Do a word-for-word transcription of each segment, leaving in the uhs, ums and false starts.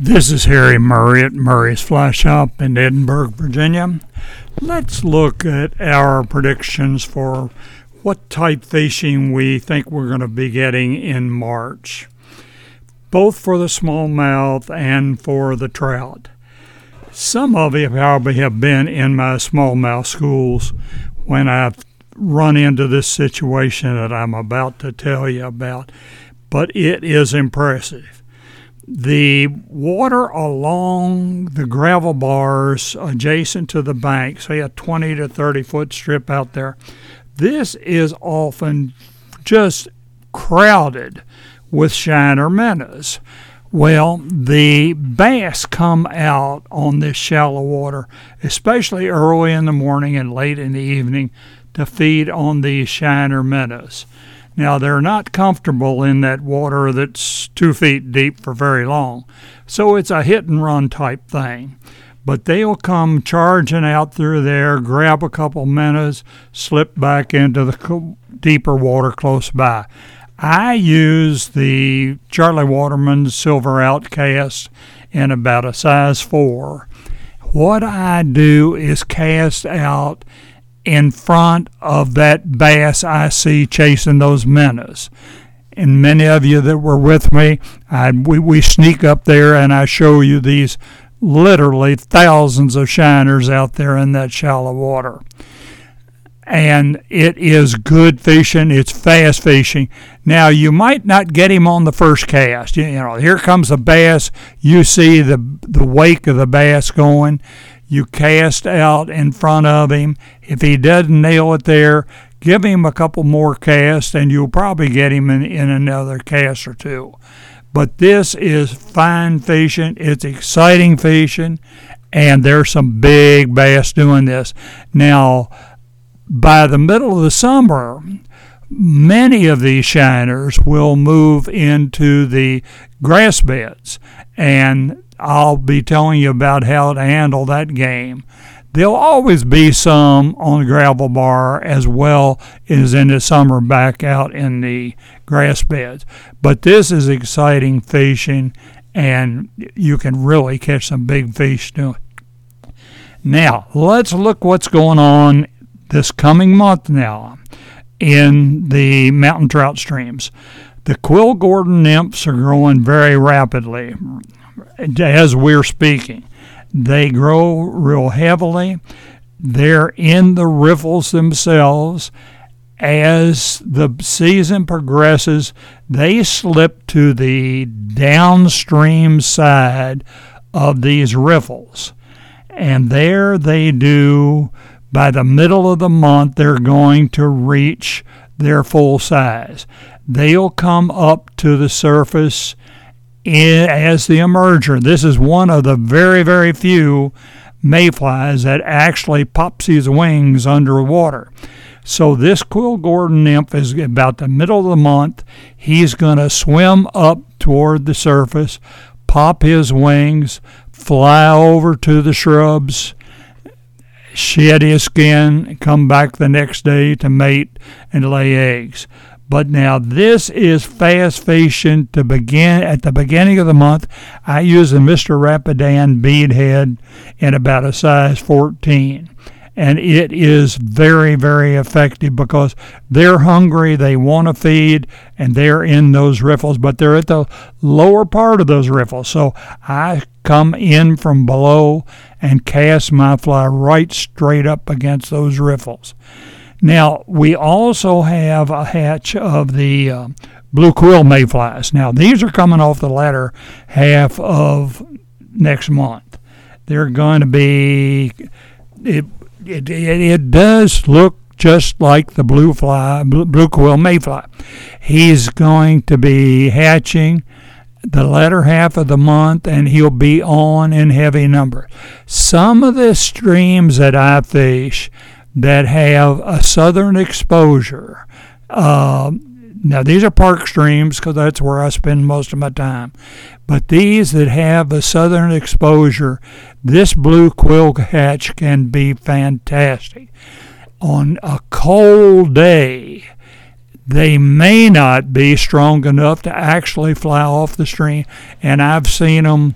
This is Harry Murray at Murray's Fly Shop in Edinburgh, Virginia. Let's look at our predictions for what type fishing we think we're going to be getting in March, both for the smallmouth and for the trout. Some of you probably have been in my smallmouth schools when I've run into this situation that I'm about to tell you about, but it is impressive. The water along the gravel bars adjacent to the bank, say a twenty to thirty foot strip out there, this is often just crowded with shiner minnows. Well, the bass come out on this shallow water, especially early in the morning and late in the evening, to feed on these shiner minnows. Now, they're not comfortable in that water that's two feet deep for very long, so it's a hit-and-run type thing. But they'll come charging out through there, grab a couple minnows, slip back into the deeper water close by. I use the Charlie Waterman Silver Outcast in about a size four. What I do is cast out in front of that bass I see chasing those minnows. And many of you that were with me, I, we, we sneak up there and I show you these literally thousands of shiners out there in that shallow water. And it is good fishing. It's fast fishing. Now, you might not get him on the first cast. You, you know, here comes the bass. You see the the wake of the bass going. You cast out in front of him. If he doesn't nail it there, give him a couple more casts, and you'll probably get him in, in another cast or two. But this is fine fishing. It's exciting fishing, and there's some big bass doing this. Now, by the middle of the summer, many of these shiners will move into the grass beds, and I'll be telling you about how to handle that game. There'll always be some on the gravel bar as well as in the summer back out in the grass beds. But this is exciting fishing, and you can really catch some big fish doing it. Now, let's look what's going on this coming month now in the mountain trout streams. The Quill Gordon nymphs are growing very rapidly as we're speaking. They grow real heavily. They're in the riffles themselves. As the season progresses, they slip to the downstream side of these riffles. And there they do, by the middle of the month, they're going to reach their full size. They'll come up to the surface in, as the emerger. This is one of the very, very few mayflies that actually pops his wings underwater. So this Quill Gordon nymph is about the middle of the month. He's going to swim up toward the surface, pop his wings, fly over to the shrubs, shed his skin, come back the next day to mate and lay eggs. But now this is fast fishing to begin at the beginning of the month. I use a Mister Rapidan bead head in about a size fourteen. And it is very, very effective because they're hungry, they want to feed, and they're in those riffles, but they're at the lower part of those riffles. So I come in from below and cast my fly right straight up against those riffles. Now, we also have a hatch of the uh, blue quill mayflies. Now, these are coming off the latter half of next month. They're going to be... It, It, it it does look just like the blue fly, blue quill mayfly. He's going to be hatching the latter half of the month, and he'll be on in heavy numbers. Some of the streams that I fish that have a southern exposure, uh, now these are park streams because that's where I spend most of my time, but these that have a southern exposure, this blue quill hatch can be fantastic. On a cold day, they may not be strong enough to actually fly off the stream, and I've seen them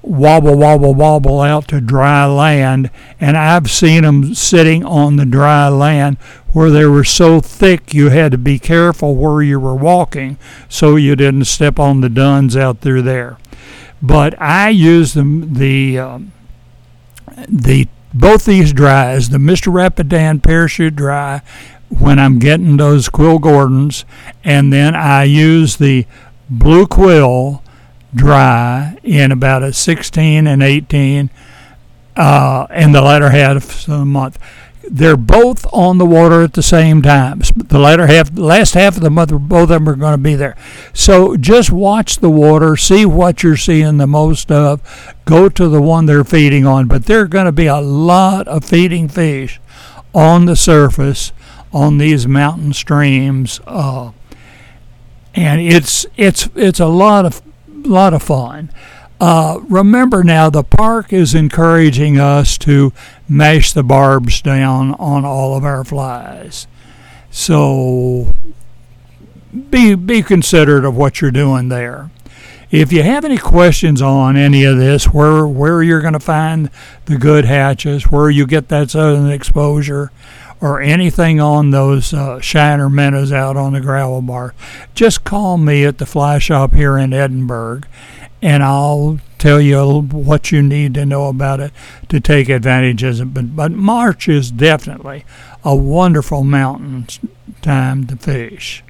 wobble, wobble, wobble out to dry land, and I've seen them sitting on the dry land where they were so thick you had to be careful where you were walking so you didn't step on the duns out through there. But I use the the um, the both these dries, the Mister Rapidan Parachute Dry, when I'm getting those Quill Gordons, and then I use the Blue Quill Dry in about a sixteen and eighteen uh, in the latter half of the month. They're both on the water at the same time. The latter half, the last half of the month, both of them are going to be there. So just watch the water, see what you're seeing the most of. Go to the one they're feeding on. But there are going to be a lot of feeding fish on the surface on these mountain streams, uh, and it's it's it's a lot of lot of fun. Uh, remember now, the park is encouraging us to mash the barbs down on all of our flies. So be be considerate of what you're doing there. If you have any questions on any of this, where where you're going to find the good hatches, where you get that southern exposure, or anything on those uh, shiner minnows out on the gravel bar, just call me at the fly shop here in Edinburgh, and I'll tell you what you need to know about it to take advantage of it. But, but March is definitely a wonderful mountain time to fish.